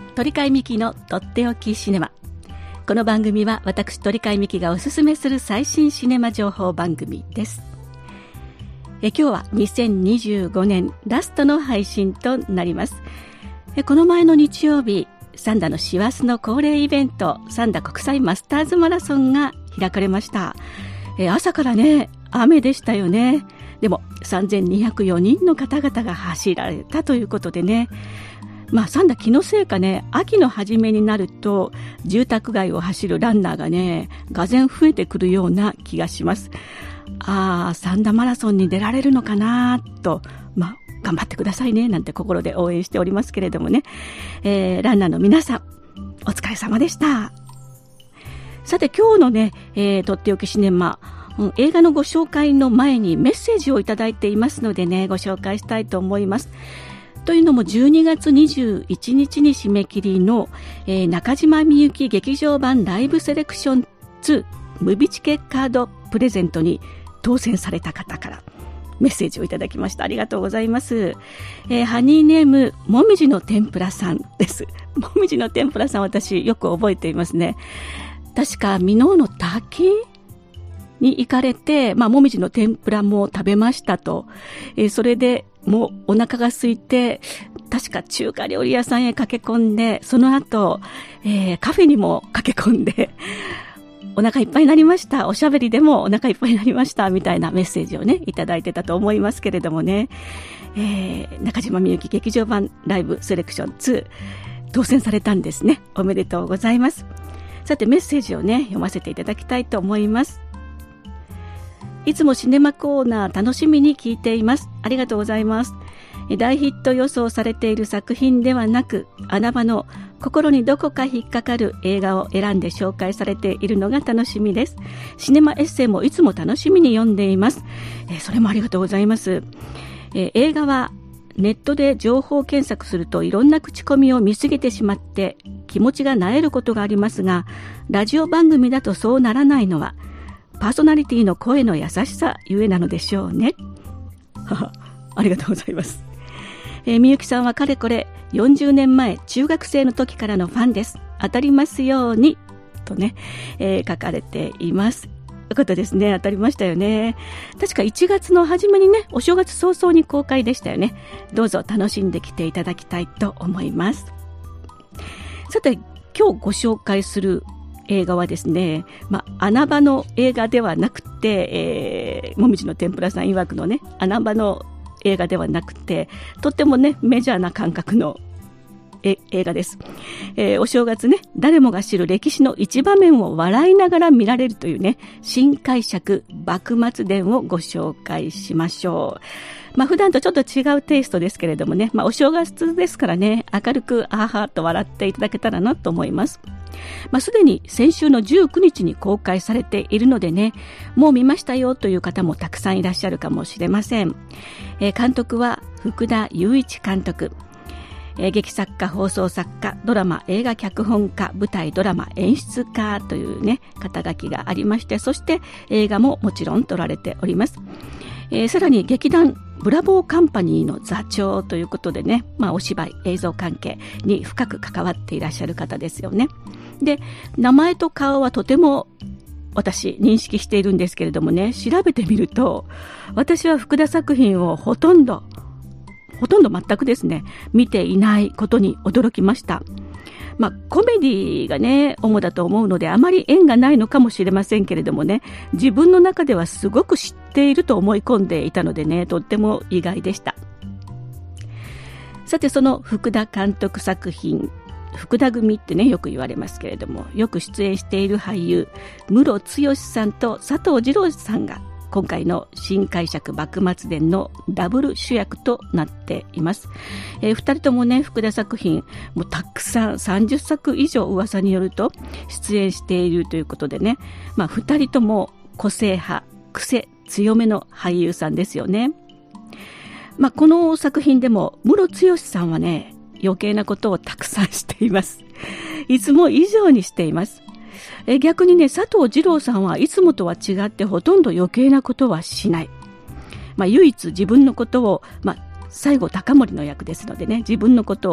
鳥飼美希のとっておきシネマ。この番組は私鳥飼美希がおすすめする最新シネマ情報番組です。今日は2025年ラストの配信となります。この前の日曜日、サンダの師走の恒例イベント、サンダ国際マスターズマラソンが開かれました。朝からね、雨でしたよね。でも3204人の方々が走られたということでね、サンダ気のせいかね、秋の初めになると住宅街を走るランナーがね、がぜん増えてくるような気がします。サンダマラソンに出られるのかなと、頑張ってくださいねなんて心で応援しておりますけれどもね、ランナーの皆さんお疲れ様でした。さて今日のね、とっておきシネマ、映画のご紹介の前にメッセージをいただいていますのでね、ご紹介したいと思います。というのも12月21日に締め切りの、中島みゆき劇場版ライブセレクション2ムビチケカードプレゼントに当選された方からメッセージをいただきました。ありがとうございます。ハニーネームもみじの天ぷらさんです。もみじの天ぷらさん、私よく覚えていますね。確か箕面の滝に行かれて、もみじの天ぷらも食べましたと、それでもうお腹が空いて、確か中華料理屋さんへ駆け込んで、その後、カフェにも駆け込んでお腹いっぱいになりました、おしゃべりでもお腹いっぱいになりましたみたいなメッセージをねいただいてたと思いますけれどもね、中島みゆき劇場版ライブセレクション2当選されたんですね。おめでとうございます。さてメッセージをね読ませていただきたいと思います。いつもシネマコーナー楽しみに聞いています。ありがとうございます。大ヒット予想されている作品ではなく、穴場の心にどこか引っかかる映画を選んで紹介されているのが楽しみです。シネマエッセイもいつも楽しみに読んでいます。それもありがとうございます。映画はネットで情報検索するといろんな口コミを見すぎてしまって気持ちが萎えることがありますが、ラジオ番組だとそうならないのはパーソナリティの声の優しさゆえなのでしょうね。ありがとうございます。みゆきさんはかれこれ40年前中学生の時からのファンです。当たりますようにとね、書かれています。よかったですね。当たりましたよね。確か1月の初めにね、お正月早々に公開でしたよね。どうぞ楽しんできていただきたいと思います。さて今日ご紹介する映画はですね、穴場の映画ではなくて、もみじの天ぷらさん曰くのね、穴場の映画ではなくて、とってもねメジャーな感覚の映画です。お正月ね、誰もが知る歴史の一場面を笑いながら見られるというね、新解釈幕末伝をご紹介しましょう。普段とちょっと違うテイストですけれどもね、お正月ですからね、明るくあはと笑っていただけたらなと思います。すでに先週の19日に公開されているのでね、もう見ましたよという方もたくさんいらっしゃるかもしれません。監督は福田雄一監督、劇作家、放送作家、ドラマ映画脚本家、舞台ドラマ演出家というね肩書きがありまして、そして映画ももちろん撮られております。さらに劇団ブラボーカンパニーの座長ということでね、お芝居映像関係に深く関わっていらっしゃる方ですよね。で、名前と顔はとても私認識しているんですけれどもね、調べてみると私は福田作品をほとんど全くですね見ていないことに驚きました。コメディがね主だと思うのであまり縁がないのかもしれませんけれどもね、自分の中ではすごく知っていると思い込んでいたのでね、とっても意外でした。さてその福田監督作品、福田組ってねよく言われますけれども、よく出演している俳優ムロツヨシさんと佐藤二朗さんが今回の新解釈幕末伝のダブル主役となっています。2人ともね福田作品もうたくさん30作以上噂によると出演しているということでね、2人とも個性派、癖強めの俳優さんですよね。この作品でもムロツヨシさんはね余計なことをたくさんしています。いつも以上にしています。逆にね佐藤二朗さんはいつもとは違ってほとんど余計なことはしない。唯一自分のことを、西郷隆盛の役ですのでね、自分のことを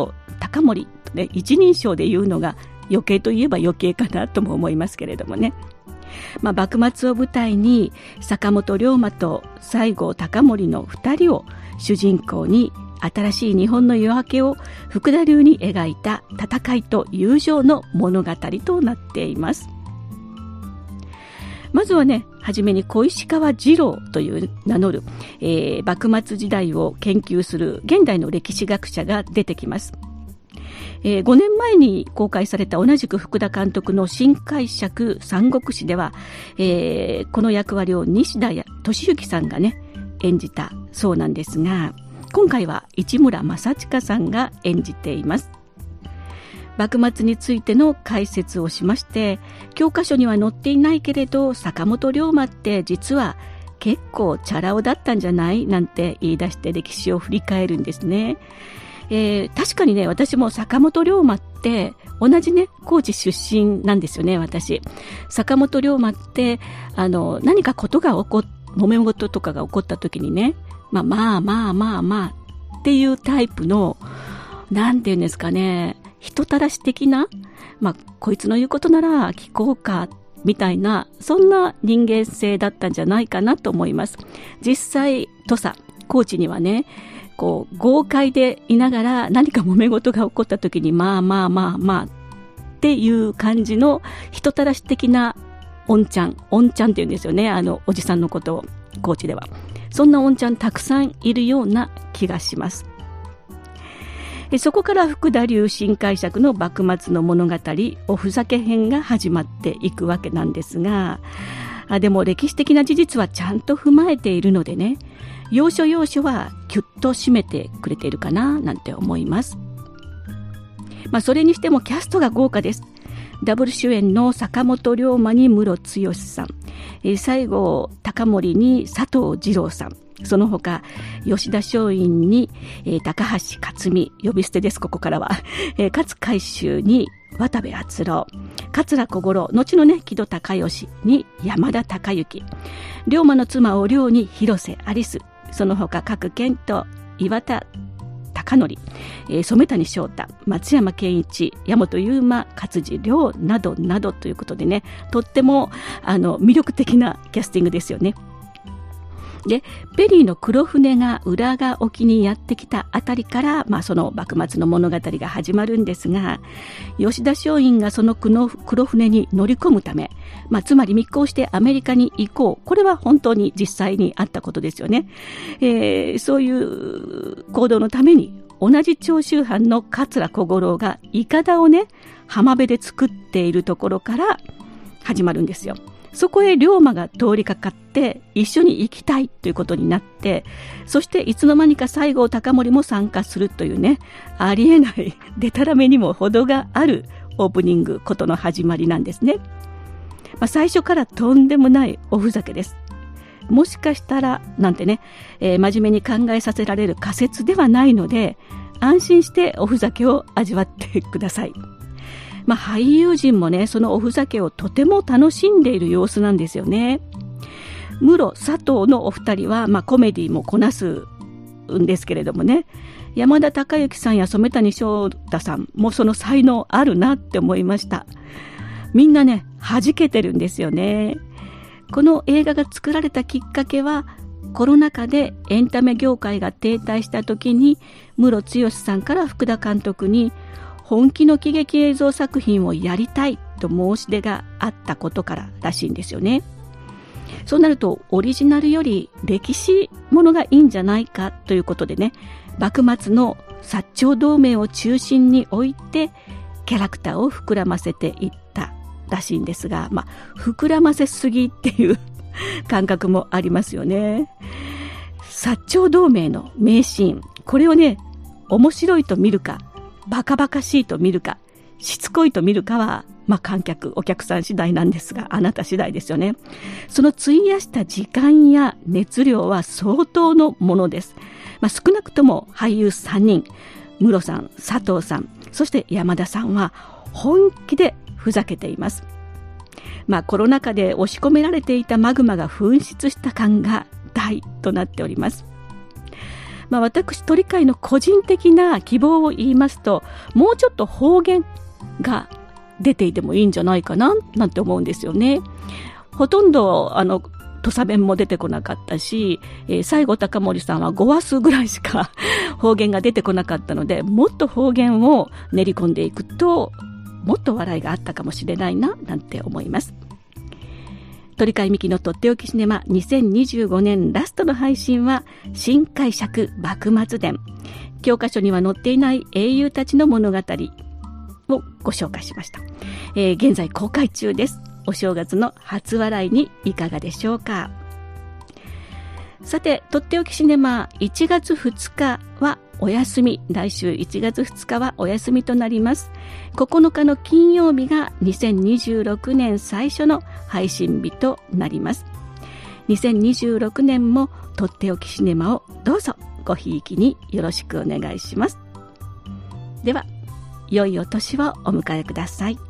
高森、ね、一人称で言うのが余計といえば余計かなとも思いますけれどもね。幕末を舞台に坂本龍馬と西郷隆盛の2人を主人公に新しい日本の夜明けを福田流に描いた戦いと友情の物語となっています。まずはね、はじめに小石川次郎という名乗る、幕末時代を研究する現代の歴史学者が出てきます。5年前に公開された同じく福田監督の新解釈三国志では、この役割を西田敏行さんがね演じたそうなんですが、今回は市村正親さんが演じています。幕末についての解説をしまして、教科書には載っていないけれど坂本龍馬って実は結構チャラ男だったんじゃないなんて言い出して歴史を振り返るんですね。確かにね、私も坂本龍馬って同じね高知出身なんですよね。私坂本龍馬って何かことが揉め事とかが起こった時にね、まあっていうタイプの、なんていうんですかね、人たらし的な、こいつの言うことなら聞こうかみたいな、そんな人間性だったんじゃないかなと思います。実際土佐高知にはね、こう豪快でいながら何か揉め事が起こった時にまあっていう感じの人たらし的なおんちゃんって言うんですよね、おじさんのことを高知では。そんなおんちゃんたくさんいるような気がします。そこから福田流新解釈の幕末の物語おふざけ編が始まっていくわけなんですが、でも歴史的な事実はちゃんと踏まえているのでね、要所要所はキュッと締めてくれているかななんて思います。それにしてもキャストが豪華です。ダブル主演の坂本龍馬にムロツヨシさん、西郷隆盛に佐藤二郎さん、その他吉田松陰に、高橋克実、呼び捨てです。ここからは、勝海舟に渡部篤郎、桂小五郎、後のね木戸孝允に山田孝之、龍馬の妻を龍に広瀬アリス、その他賀来賢人、岩田貴則、染谷将太、松山ケンイチ、大和悠馬、勝地涼などなどということでね、とっても魅力的なキャスティングですよね。で、ペリーの黒船が浦賀沖にやってきたあたりから、その幕末の物語が始まるんですが、吉田松陰がその黒船に乗り込むため、つまり密航してアメリカに行こう、これは本当に実際にあったことですよね。そういう行動のために同じ長州藩の桂小五郎がイカダをね浜辺で作っているところから始まるんですよ。そこへ龍馬が通りかかって一緒に行きたいということになって、そしていつの間にか西郷隆盛も参加するというね、ありえないデタラメにも程があるオープニングことの始まりなんですね。最初からとんでもないおふざけです。もしかしたらなんてね、真面目に考えさせられる仮説ではないので、安心しておふざけを味わってください。俳優陣もね、そのおふざけをとても楽しんでいる様子なんですよね。室佐藤のお二人は、コメディもこなすんですけれどもね、山田孝之さんや染谷将太さんもその才能あるなって思いました。みんなね、弾けてるんですよね。この映画が作られたきっかけは、コロナ禍でエンタメ業界が停滞した時に、ムロツヨシさんから福田監督に本気の喜劇映像作品をやりたいと申し出があったことかららしいんですよね。そうなるとオリジナルより歴史ものがいいんじゃないかということでね、幕末の薩長同盟を中心に置いてキャラクターを膨らませていったらしいんですが、膨らませすぎっていう感覚もありますよね。薩長同盟の名シーン、これをね、面白いと見るかバカバカしいと見るかしつこいと見るかは、観客お客さん次第なんですが、あなた次第ですよね。その費やした時間や熱量は相当のものです。少なくとも俳優3人、室さん、佐藤さん、そして山田さんは本気でふざけています。コロナ禍で押し込められていたマグマが噴出した感が大となっております。 私鳥飼の個人的な希望を言いますと、もうちょっと方言が出ていてもいいんじゃないかななんて思うんですよね。ほとんど土佐弁も出てこなかったし、西郷隆盛さんは5話数ぐらいしか方言が出てこなかったので、もっと方言を練り込んでいくともっと笑いがあったかもしれないななんて思います。鳥飼美希のとっておきシネマ2025年ラストの配信は新解釈幕末伝、教科書には載っていない英雄たちの物語をご紹介しました。現在公開中です。お正月の初笑いにいかがでしょうか。さて、とっておきシネマ1月2日はお休み、来週1月2日はお休みとなります。9日の金曜日が2026年最初の配信日となります。2026年もとっておきシネマをどうぞごひいきによろしくお願いします。では、良いお年をお迎えください。